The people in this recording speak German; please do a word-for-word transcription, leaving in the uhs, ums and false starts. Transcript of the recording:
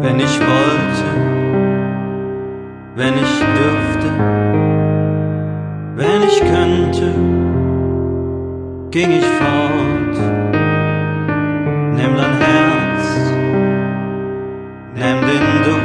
Wenn ich wollte, wenn ich dürfte, wenn ich könnte, ging ich fort. Nimm dein Herz, nimm den Duft